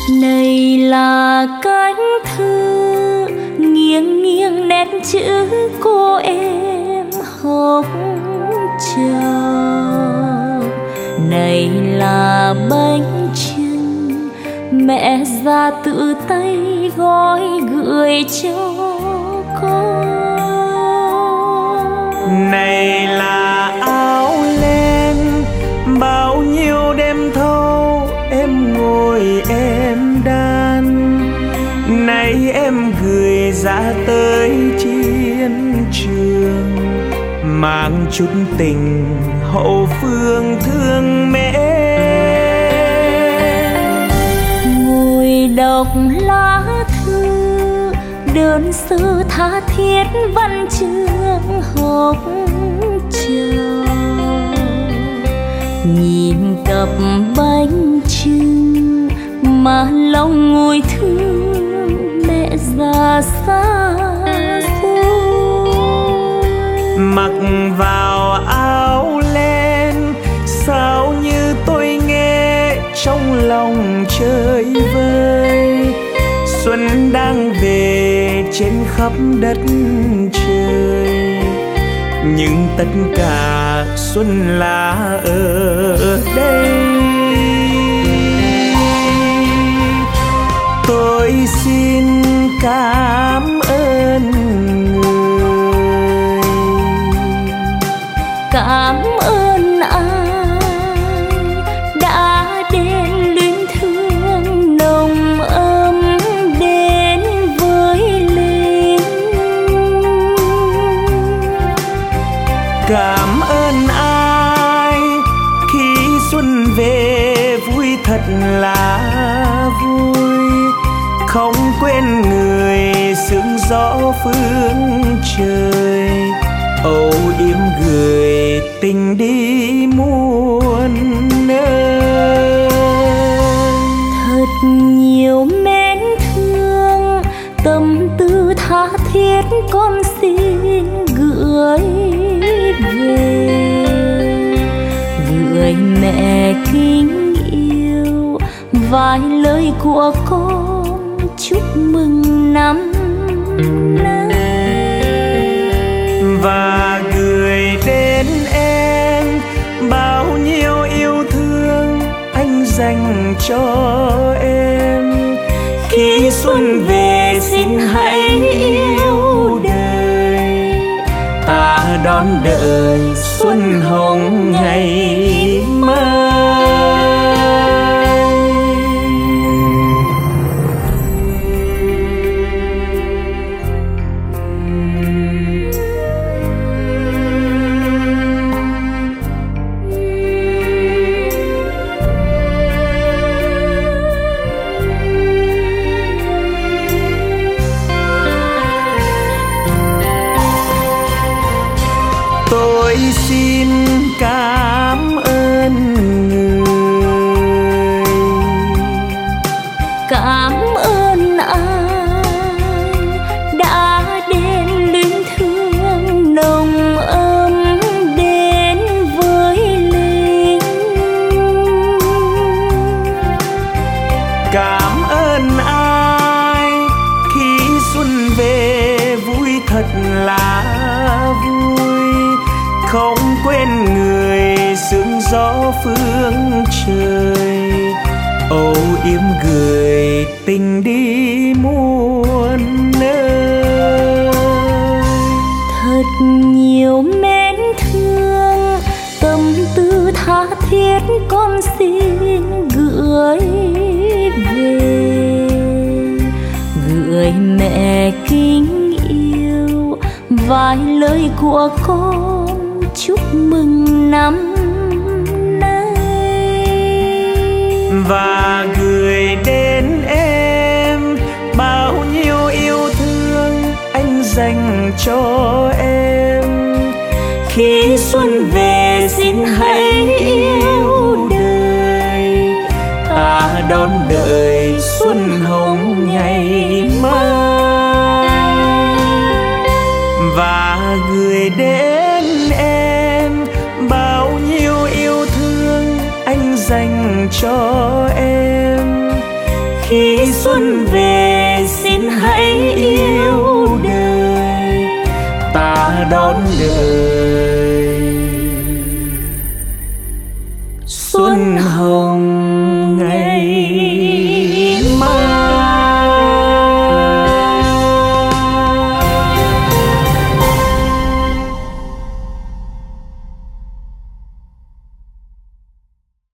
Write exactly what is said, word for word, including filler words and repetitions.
Này là cánh thư nghiêng nghiêng nét chữ cô em hồng trầu. Này là bánh chưng mẹ ra tự tay gói gửi cho con. Này là áo len bao nhiêu đêm thâu em ngồi em đan. Này em gửi ra tới chiến trường, mang chút tình hậu phương thương mẹ. Ngồi đọc lá thư đơn sơ tha thiết văn chương hồng trầu. Nhìn cặp bánh chưng mà lòng ngồi thương mẹ già xa xôi. Mặc vào áo len sao như tôi nghe trong lòng chơi vơi. Xuân đang về trên khắp đất trời, nhưng tất cả xuân là ở đây. Tôi xin cảm ơn người. Cảm ơn ai đã đến luyến thương nồng ấm đến với lính. Cảm ơn ai khi xuân về vui thật là vui. Không quên người sương gió phương trời, âu yếm gửi tình đi muôn nơi. Thật nhiều mến thương tâm tư tha thiết con xin gửi về. Gửi mẹ kính yêu vài lời của con chúc mừng năm nay. Và gửi đến em bao nhiêu yêu thương anh dành cho em. Khi xuân về xin hãy yêu đời, ta đón đợi xuân hồng ngày mai. Tôi xin cảm ơn người. Cảm ơn ai đã đến luyến thương nồng ấm đến với lính. Cảm ơn ai khi xuân về vui thật là vui. Không quên người sương gió phương trời, âu yếm gửi tình đi muôn nơi. Thật nhiều mến thương tâm tư tha thiết con xin gửi về. Gửi mẹ kính yêu vài lời của con chúc mừng năm nay. Và gửi đến em bao nhiêu yêu thương anh dành cho em. Khi xuân về xin hãy yêu đời, ta đón đợi xuân hồng ngày mai. Và gửi đến em bao nhiêu yêu thương anh dành cho em. Khi xuân về xin hãy yêu đời, ta đón đời xuân hồng.